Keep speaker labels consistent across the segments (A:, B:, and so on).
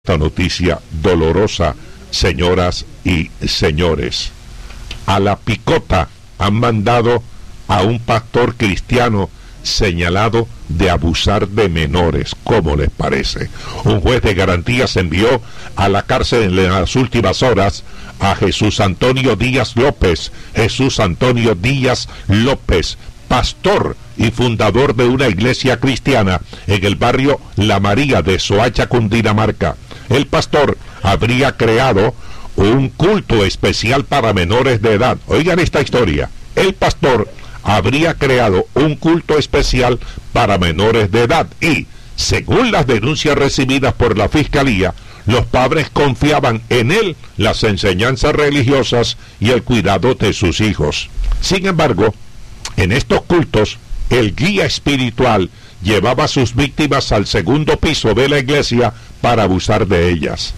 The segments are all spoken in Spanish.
A: Esta noticia dolorosa, señoras y señores. A la picota han mandado a un pastor cristiano señalado de abusar de menores. ¿Cómo les parece? Un juez de garantías envió a la cárcel en las últimas horas a Jesús Antonio Díaz López. Jesús Antonio Díaz López, pastor y fundador de una iglesia cristiana en el barrio La María de Soacha, Cundinamarca. El pastor habría creado un culto especial para menores de edad. Oigan esta historia. El pastor habría creado un culto especial para menores de edad y, según las denuncias recibidas por la fiscalía, los padres confiaban en él las enseñanzas religiosas y el cuidado de sus hijos. Sin embargo, en estos cultos, el guía espiritual llevaba a sus víctimas al segundo piso de la iglesia para abusar de ellas.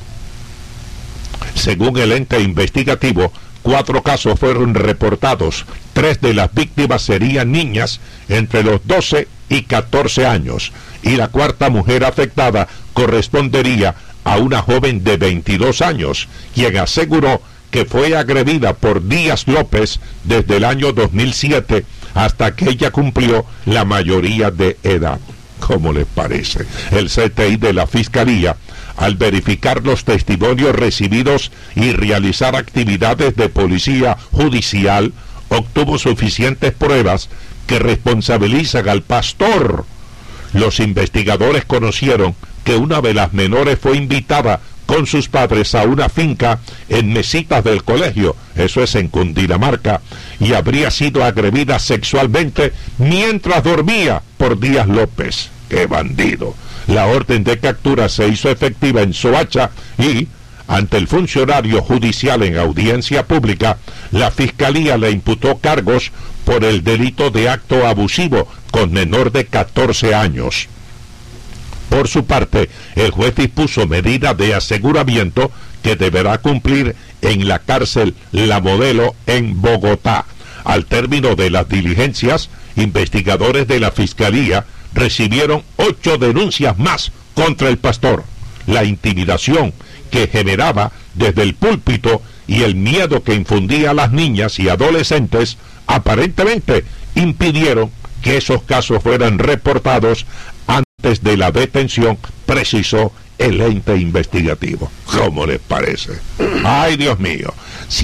A: Según el ente investigativo, 4 casos fueron reportados. 3 de las víctimas serían niñas entre los 12 y 14 años, y la cuarta mujer afectada correspondería a una joven de 22 años, quien aseguró que fue agredida por Díaz López desde el año 2007 hasta que ella cumplió la mayoría de edad. ¿Cómo les parece? El CTI de la Fiscalía, al verificar los testimonios recibidos y realizar actividades de policía judicial, obtuvo suficientes pruebas que responsabilizan al pastor. Los investigadores conocieron que una de las menores fue invitada con sus padres a una finca en Mesitas del colegio, eso es en Cundinamarca, y habría sido agredida sexualmente mientras dormía por Díaz López. ¡Qué bandido! La orden de captura se hizo efectiva en Soacha y, ante el funcionario judicial en audiencia pública, la fiscalía le imputó cargos por el delito de acto abusivo con menor de 14 años. Por su parte, el juez dispuso medida de aseguramiento que deberá cumplir en la cárcel La Modelo en Bogotá. Al término de las diligencias, investigadores de la Fiscalía recibieron 8 denuncias más contra el pastor. La intimidación que generaba desde el púlpito y el miedo que infundía a las niñas y adolescentes aparentemente impidieron que esos casos fueran reportados antes de la detención, precisó el ente investigativo. ¿Cómo les parece? ¡Ay, Dios mío!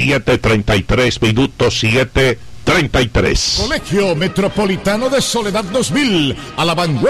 A: 7:33 minutos, 7:33.
B: Colegio Metropolitano de Soledad 2000, a la vanguardia.